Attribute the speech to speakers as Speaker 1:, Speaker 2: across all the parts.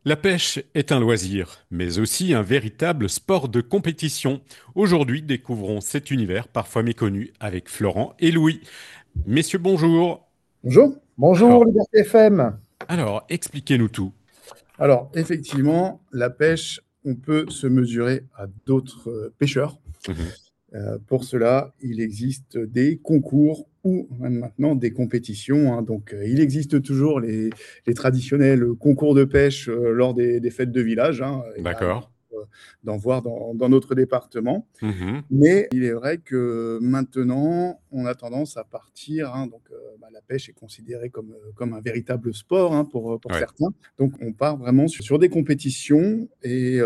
Speaker 1: La pêche est un loisir, mais aussi un véritable sport de compétition. Aujourd'hui, découvrons cet univers parfois méconnu avec Florent et Louis. Messieurs, bonjour.
Speaker 2: Bonjour. Bonjour,
Speaker 1: Alors,
Speaker 2: Liberté FM.
Speaker 1: expliquez-nous tout.
Speaker 2: Alors, effectivement, la pêche, on peut se mesurer à d'autres pêcheurs.
Speaker 1: Mhm.
Speaker 2: Pour cela, il existe des concours ou même maintenant des compétitions, hein. Donc, il existe toujours les traditionnels concours de pêche lors des fêtes de village, hein. Il arrive
Speaker 1: D'accord.
Speaker 2: d'en voir dans notre département.
Speaker 1: Mhm.
Speaker 2: Mais il est vrai que maintenant, on a tendance à partir, hein, donc la pêche est considérée comme un véritable sport, hein, pour
Speaker 1: Ouais.
Speaker 2: certains. Donc on part vraiment sur des compétitions et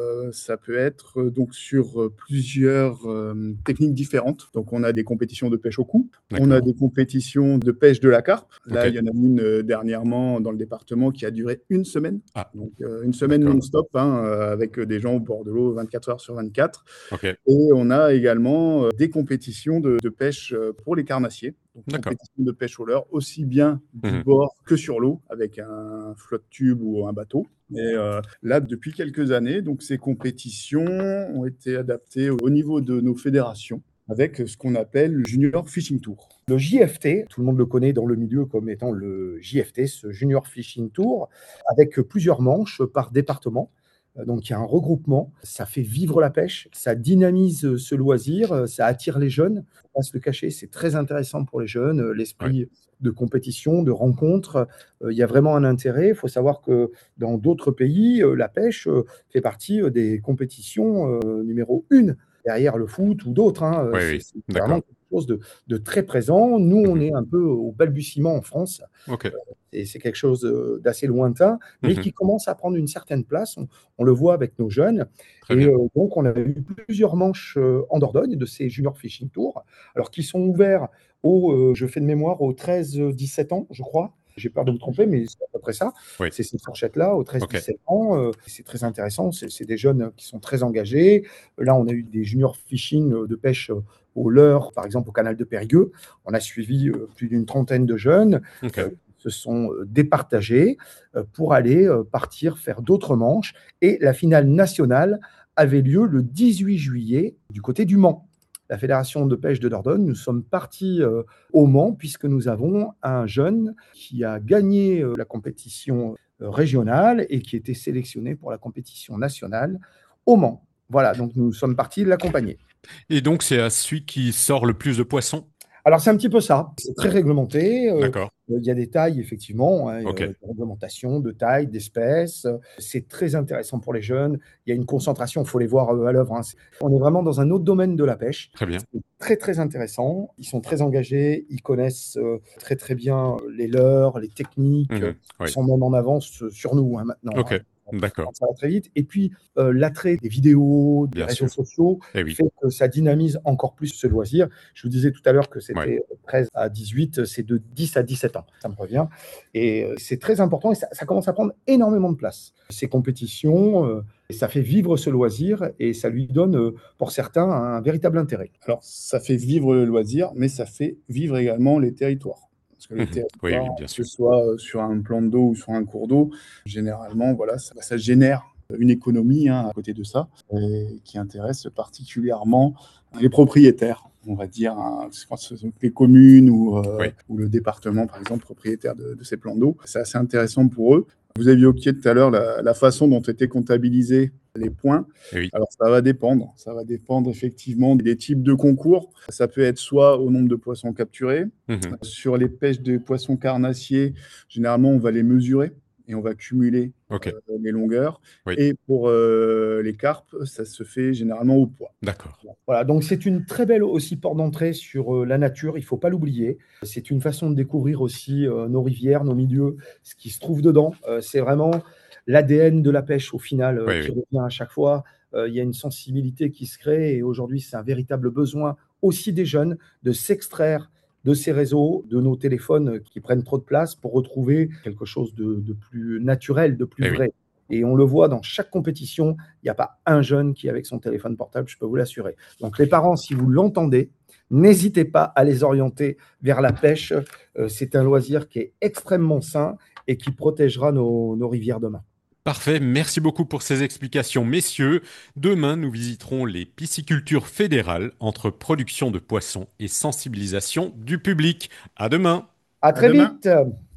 Speaker 2: ça peut être donc sur plusieurs techniques différentes. Donc on a des compétitions de pêche au coup, on a
Speaker 1: D'accord.
Speaker 2: des compétitions de pêche de la carpe.
Speaker 1: Ok.
Speaker 2: Là, il y en a une dernièrement dans le département qui a duré une semaine.
Speaker 1: Ah,
Speaker 2: Donc une semaine
Speaker 1: d'accord.
Speaker 2: non-stop, hein, avec des gens au bord de l'eau 24 heures sur 24.
Speaker 1: Ok.
Speaker 2: Et on a également des compétitions de pêche pour les carnassiers. Donc,
Speaker 1: D'accord.
Speaker 2: compétition de pêche au leurre, aussi bien du
Speaker 1: Mhm.
Speaker 2: bord que sur l'eau, avec un flotte tube ou un bateau. Et là, depuis quelques années, donc, ces compétitions ont été adaptées au niveau de nos fédérations, avec ce qu'on appelle le Junior Fishing Tour. Le JFT, tout le monde le connaît dans le milieu comme étant le JFT, ce Junior Fishing Tour, avec plusieurs manches par département. Donc il y a un regroupement, ça fait vivre la pêche, ça dynamise ce loisir, ça attire les jeunes. Faut pas se le cacher, c'est très intéressant pour les jeunes,
Speaker 1: Ouais.
Speaker 2: l'esprit de compétition, de rencontre. Il y a vraiment un intérêt. Il faut savoir que dans d'autres pays, la pêche fait partie des compétitions numéro une, derrière le foot ou d'autres, hein.
Speaker 1: Oui,
Speaker 2: C'est
Speaker 1: oui.
Speaker 2: c'est vraiment
Speaker 1: D'accord.
Speaker 2: quelque chose de très présent. Nous, on
Speaker 1: Mhm.
Speaker 2: est un peu au balbutiement en France.
Speaker 1: Ok.
Speaker 2: Et c'est quelque chose d'assez lointain, mais
Speaker 1: Mhm.
Speaker 2: qui commence à prendre une certaine place. On le voit avec nos jeunes.
Speaker 1: Très
Speaker 2: Et
Speaker 1: bien.
Speaker 2: donc, on a eu plusieurs manches en Dordogne de ces Junior Fishing Tours, alors qui sont ouverts je fais de mémoire, aux 13-17 ans, je crois. J'ai peur de me tromper, mais c'est à peu près ça.
Speaker 1: Oui.
Speaker 2: C'est cette fourchette-là, aux
Speaker 1: Ok.
Speaker 2: 13-17 ans. C'est très intéressant. C'est des jeunes qui sont très engagés. Là, on a eu des junior fishing de pêche au leurre, par exemple, au canal de Périgueux. On a suivi plus d'une trentaine de jeunes
Speaker 1: Ok.
Speaker 2: se sont départagés pour aller partir faire d'autres manches. Et la finale nationale avait lieu le 18 juillet du côté du Mans. La Fédération de pêche de Dordogne, nous sommes partis au Mans puisque nous avons un jeune qui a gagné la compétition régionale et qui était sélectionné pour la compétition nationale au Mans. Voilà, donc nous sommes partis l'accompagner.
Speaker 1: Et donc, c'est à celui qui sort le plus de poissons?
Speaker 2: Alors, c'est un petit peu ça. C'est très réglementé.
Speaker 1: D'accord.
Speaker 2: Il y a des tailles, effectivement, hein,
Speaker 1: Ok.
Speaker 2: des réglementations de taille, d'espèces. C'est très intéressant pour les jeunes. Il y a une concentration, il faut les voir à l'œuvre, hein. On est vraiment dans un autre domaine de la pêche.
Speaker 1: Très bien.
Speaker 2: C'est très, très intéressant. Ils sont très engagés. Ils connaissent très, très bien les leurs, les techniques.
Speaker 1: Mhm.
Speaker 2: Ils
Speaker 1: Oui.
Speaker 2: sont même en avance sur nous, hein, maintenant,
Speaker 1: Ok.
Speaker 2: hein.
Speaker 1: D'accord.
Speaker 2: Ça va très vite. Et puis, l'attrait des vidéos, des
Speaker 1: Bien
Speaker 2: réseaux
Speaker 1: sûr.
Speaker 2: sociaux
Speaker 1: Eh oui.
Speaker 2: fait que ça dynamise encore plus ce loisir. Je vous disais tout à l'heure que
Speaker 1: Ouais.
Speaker 2: c'était 13 à 18, c'est de 10 à 17 ans, ça me revient. Et c'est très important et ça commence à prendre énormément de place. Ces compétitions, ça fait vivre ce loisir et ça lui donne, pour certains, un véritable intérêt. Alors, ça fait vivre le loisir, mais ça fait vivre également les territoires. Parce que les
Speaker 1: Mhm. Oui,
Speaker 2: territoires,
Speaker 1: oui, bien
Speaker 2: que ce
Speaker 1: sûr.
Speaker 2: soit sur un plan d'eau ou sur un cours d'eau, généralement, voilà, ça génère une économie, hein, à côté de ça, et qui intéresse particulièrement les propriétaires, on va dire, hein, je pense que ce sont les communes
Speaker 1: Oui.
Speaker 2: ou le département, par exemple, propriétaire de ces plans d'eau. C'est assez intéressant pour eux. Vous aviez évoqué tout à l'heure la façon dont étaient comptabilisés les points.
Speaker 1: Eh oui.
Speaker 2: Alors, ça va dépendre effectivement des types de concours. Ça peut être soit au nombre de poissons capturés.
Speaker 1: Mhm.
Speaker 2: Sur les pêches de poissons carnassiers, généralement, on va les mesurer et on va cumuler
Speaker 1: Ok.
Speaker 2: les longueurs.
Speaker 1: Oui.
Speaker 2: Et pour les carpes, ça se fait généralement au poids.
Speaker 1: D'accord.
Speaker 2: Voilà, donc c'est une très belle aussi porte d'entrée sur la nature, il ne faut pas l'oublier. C'est une façon de découvrir aussi nos rivières, nos milieux, ce qui se trouve dedans. C'est vraiment l'ADN de la pêche au final
Speaker 1: Oui,
Speaker 2: qui
Speaker 1: oui.
Speaker 2: revient à chaque fois. Il y a une sensibilité qui se crée et aujourd'hui c'est un véritable besoin aussi des jeunes de s'extraire de ces réseaux, de nos téléphones qui prennent trop de place pour retrouver quelque chose de plus naturel, de plus
Speaker 1: Eh oui.
Speaker 2: vrai. Et on le voit dans chaque compétition, il n'y a pas un jeune qui est avec son téléphone portable, je peux vous l'assurer. Donc les parents, si vous l'entendez, n'hésitez pas à les orienter vers la pêche. C'est un loisir qui est extrêmement sain et qui protégera nos rivières demain.
Speaker 1: Parfait, merci beaucoup pour ces explications, messieurs. Demain, nous visiterons les piscicultures fédérales entre production de poissons et sensibilisation du public. À demain.
Speaker 3: À
Speaker 2: À
Speaker 3: très
Speaker 2: demain.
Speaker 3: vite.